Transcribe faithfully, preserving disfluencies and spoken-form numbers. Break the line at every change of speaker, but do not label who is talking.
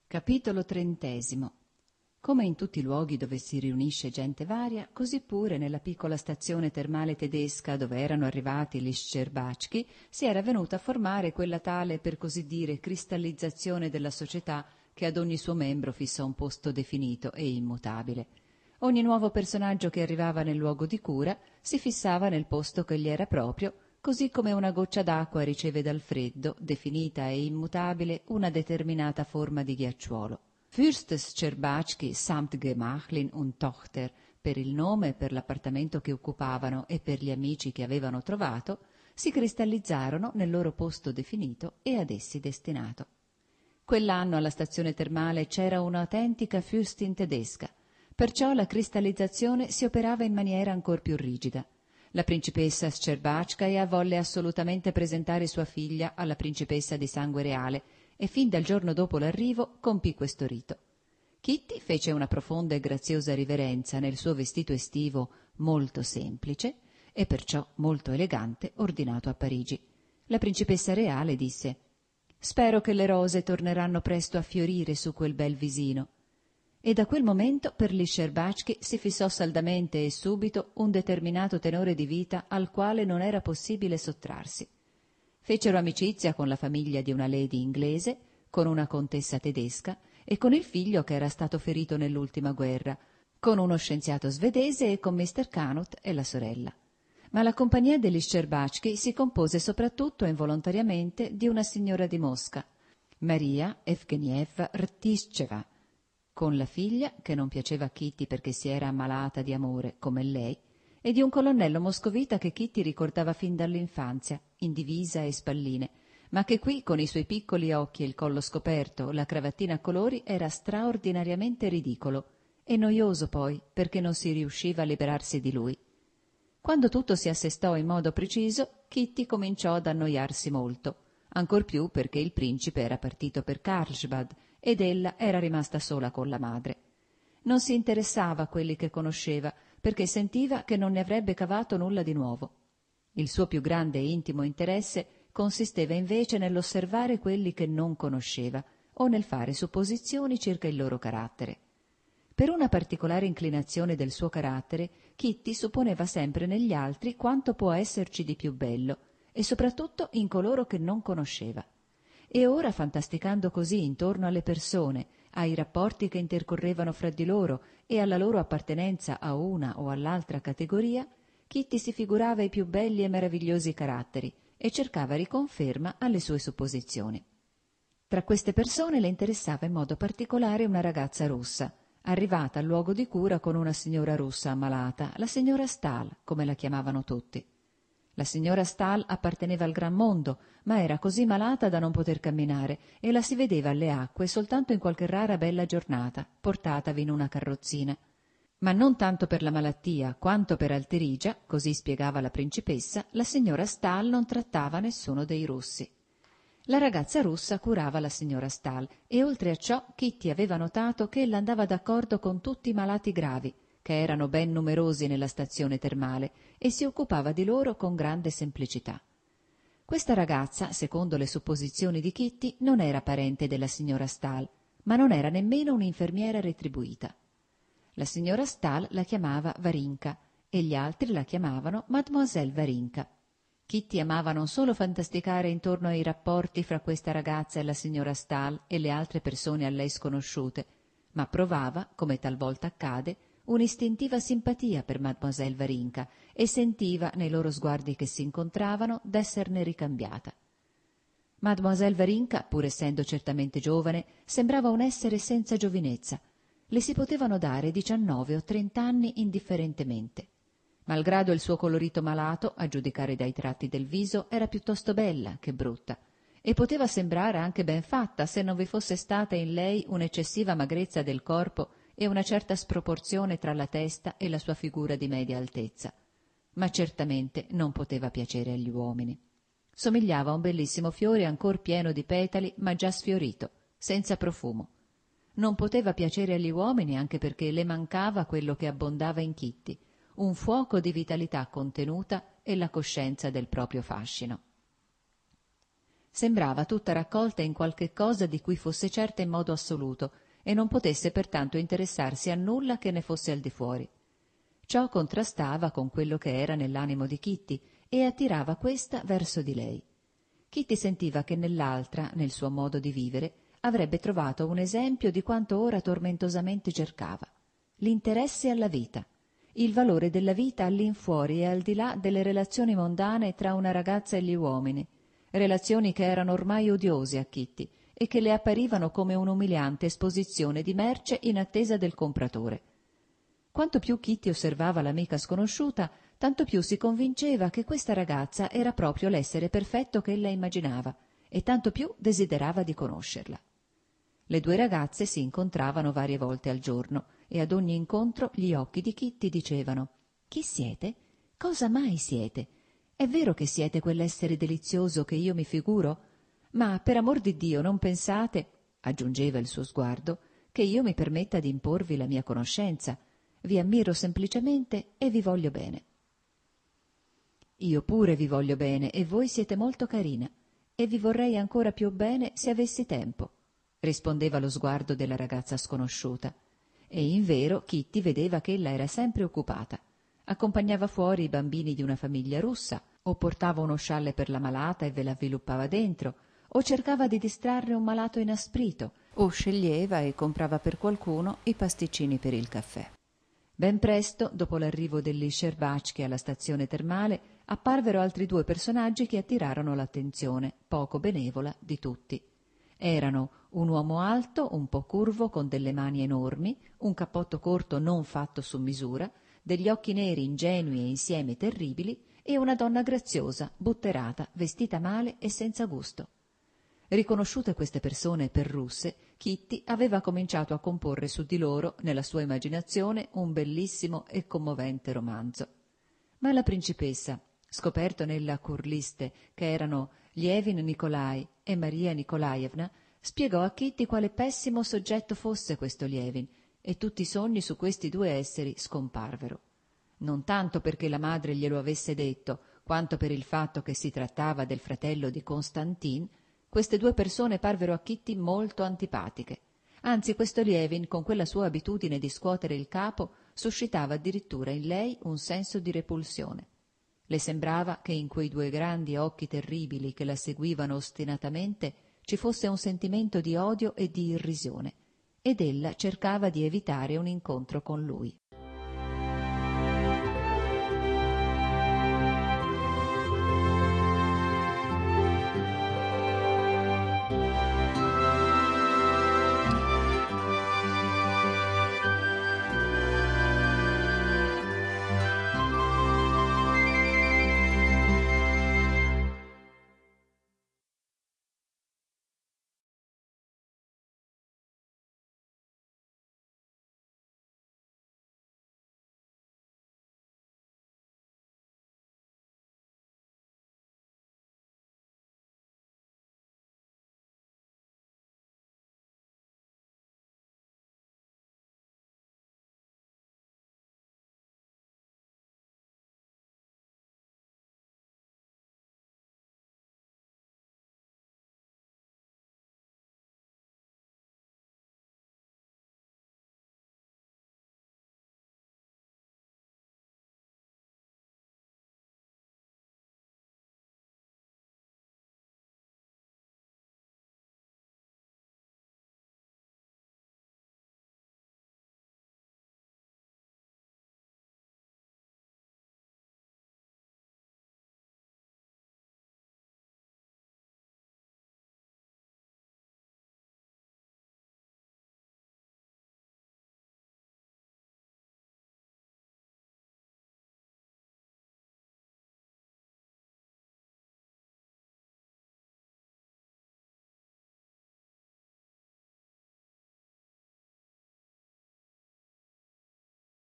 Capitolo trentesimo. Come in tutti i luoghi dove si riunisce gente varia, così pure nella piccola stazione termale tedesca dove erano arrivati gli Scerbački si era venuta a formare quella tale, per così dire, cristallizzazione della società che ad ogni suo membro fissa un posto definito e immutabile. Ogni nuovo personaggio che arrivava nel luogo di cura si fissava nel posto che gli era proprio, così come una goccia d'acqua riceve dal freddo, definita e immutabile, una determinata forma di ghiacciuolo. Fürst Scerbački samt Gemachlin und Tochter, per il nome, per l'appartamento che occupavano e per gli amici che avevano trovato, si cristallizzarono nel loro posto definito e ad essi destinato. Quell'anno alla stazione termale c'era un'autentica Fürstin tedesca, perciò la cristallizzazione si operava in maniera ancor più rigida. La principessa Scerbačkaja volle assolutamente presentare sua figlia alla principessa di sangue reale e fin dal giorno dopo l'arrivo compì questo rito. Kitty fece una profonda e graziosa riverenza nel suo vestito estivo molto semplice e perciò molto elegante ordinato a Parigi. La principessa reale disse: «Spero che le rose torneranno presto a fiorire su quel bel visino». E da quel momento per gli Scerbački si fissò saldamente e subito un determinato tenore di vita al quale non era possibile sottrarsi. Fecero amicizia con la famiglia di una lady inglese, con una contessa tedesca e con il figlio che era stato ferito nell'ultima guerra, con uno scienziato svedese e con mister Canut e la sorella. Ma la compagnia degli Scerbački si compose soprattutto e involontariamente di una signora di Mosca, Maria Evgenievna Rtisceva, con la figlia, che non piaceva a Kitty perché si era ammalata di amore come lei, e di un colonnello moscovita che Kitty ricordava fin dall'infanzia, in divisa e spalline, ma che qui, con i suoi piccoli occhi e il collo scoperto, la cravattina a colori, era straordinariamente ridicolo e noioso poi, perché non si riusciva a liberarsi di lui. Quando tutto si assestò in modo preciso, Kitty cominciò ad annoiarsi molto, ancor più perché il principe era partito per Carlsbad ed ella era rimasta sola con la madre. Non si interessava a quelli che conosceva, perché sentiva che non ne avrebbe cavato nulla di nuovo. Il suo più grande e intimo interesse consisteva invece nell'osservare quelli che non conosceva o nel fare supposizioni circa il loro carattere. Per una particolare inclinazione del suo carattere, Kitty supponeva sempre negli altri quanto può esserci di più bello, e soprattutto in coloro che non conosceva. E ora, fantasticando così intorno alle persone, ai rapporti che intercorrevano fra di loro e alla loro appartenenza a una o all'altra categoria, Kitty si figurava i più belli e meravigliosi caratteri e cercava riconferma alle sue supposizioni. Tra queste persone le interessava in modo particolare una ragazza russa, arrivata al luogo di cura con una signora russa ammalata, la signora Stahl, come la chiamavano tutti. La signora Stahl apparteneva al gran mondo, ma era così malata da non poter camminare e la si vedeva alle acque soltanto in qualche rara bella giornata, portatavi in una carrozzina. Ma non tanto per la malattia quanto per alterigia, così spiegava la principessa, la signora Stahl non trattava nessuno dei russi. La ragazza russa curava la signora Stahl e oltre a ciò Kitty aveva notato che ella andava d'accordo con tutti i malati gravi, che erano ben numerosi nella stazione termale, e si occupava di loro con grande semplicità. Questa ragazza, secondo le supposizioni di Kitty, non era parente della signora Stahl, ma non era nemmeno un'infermiera retribuita. La signora Stahl la chiamava Varinka e gli altri la chiamavano Mademoiselle Varinka. Kitty amava non solo fantasticare intorno ai rapporti fra questa ragazza e la signora Stahl e le altre persone a lei sconosciute, ma provava, come talvolta accade, un'istintiva simpatia per Mademoiselle Varinka e sentiva, nei loro sguardi che si incontravano, d'esserne ricambiata. Mademoiselle Varinka, pur essendo certamente giovane, sembrava un essere senza giovinezza. Le si potevano dare diciannove o trent'anni indifferentemente. Malgrado il suo colorito malato, a giudicare dai tratti del viso, era piuttosto bella che brutta, e poteva sembrare anche ben fatta se non vi fosse stata in lei un'eccessiva magrezza del corpo e una certa sproporzione tra la testa e la sua figura di media altezza. Ma certamente non poteva piacere agli uomini. Somigliava a un bellissimo fiore ancor pieno di petali, ma già sfiorito, senza profumo. Non poteva piacere agli uomini anche perché le mancava quello che abbondava in Kitty, un fuoco di vitalità contenuta e la coscienza del proprio fascino. Sembrava tutta raccolta in qualche cosa di cui fosse certa in modo assoluto e non potesse pertanto interessarsi a nulla che ne fosse al di fuori. Ciò contrastava con quello che era nell'animo di Kitty e attirava questa verso di lei. Kitty sentiva che nell'altra, nel suo modo di vivere, avrebbe trovato un esempio di quanto ora tormentosamente cercava: l'interesse alla vita, il valore della vita all'infuori e al di là delle relazioni mondane tra una ragazza e gli uomini, relazioni che erano ormai odiose a Kitty e che le apparivano come un'umiliante esposizione di merce in attesa del compratore. Quanto più Kitty osservava l'amica sconosciuta, tanto più si convinceva che questa ragazza era proprio l'essere perfetto che ella immaginava, e tanto più desiderava di conoscerla. Le due ragazze si incontravano varie volte al giorno, e ad ogni incontro gli occhi di Kitty dicevano: «Chi siete? Cosa mai siete? È vero che siete quell'essere delizioso che io mi figuro? Ma per amor di Dio non pensate», aggiungeva il suo sguardo, «che io mi permetta di imporvi la mia conoscenza. Vi ammiro semplicemente e vi voglio bene». «Io pure vi voglio bene e voi siete molto carina, e vi vorrei ancora più bene se avessi tempo», rispondeva lo sguardo della ragazza sconosciuta. E invero Kitty vedeva che ella era sempre occupata. Accompagnava fuori i bambini di una famiglia russa, o portava uno scialle per la malata e ve l'avviluppava dentro, o cercava di distrarre un malato inasprito, o sceglieva e comprava per qualcuno i pasticcini per il caffè. Ben presto, dopo l'arrivo degli Scerbački alla stazione termale, apparvero altri due personaggi che attirarono l'attenzione, poco benevola, di tutti. Erano un uomo alto, un po' curvo, con delle mani enormi, un cappotto corto non fatto su misura, degli occhi neri ingenui e insieme terribili, e una donna graziosa, butterata, vestita male e senza gusto. Riconosciute queste persone per russe, Kitty aveva cominciato a comporre su di loro, nella sua immaginazione, un bellissimo e commovente romanzo. Ma la principessa, scoperto nella Kurliste che erano Lievin Nikolai e Maria Nikolaevna, spiegò a Kitty quale pessimo soggetto fosse questo Lievin, e tutti i sogni su questi due esseri scomparvero. Non tanto perché la madre glielo avesse detto, quanto per il fatto che si trattava del fratello di Konstantin. Queste due persone parvero a Kitty molto antipatiche. Anzi, questo Lievin, con quella sua abitudine di scuotere il capo, suscitava addirittura in lei un senso di repulsione. Le sembrava che in quei due grandi occhi terribili che la seguivano ostinatamente ci fosse un sentimento di odio e di irrisione, ed ella cercava di evitare un incontro con lui.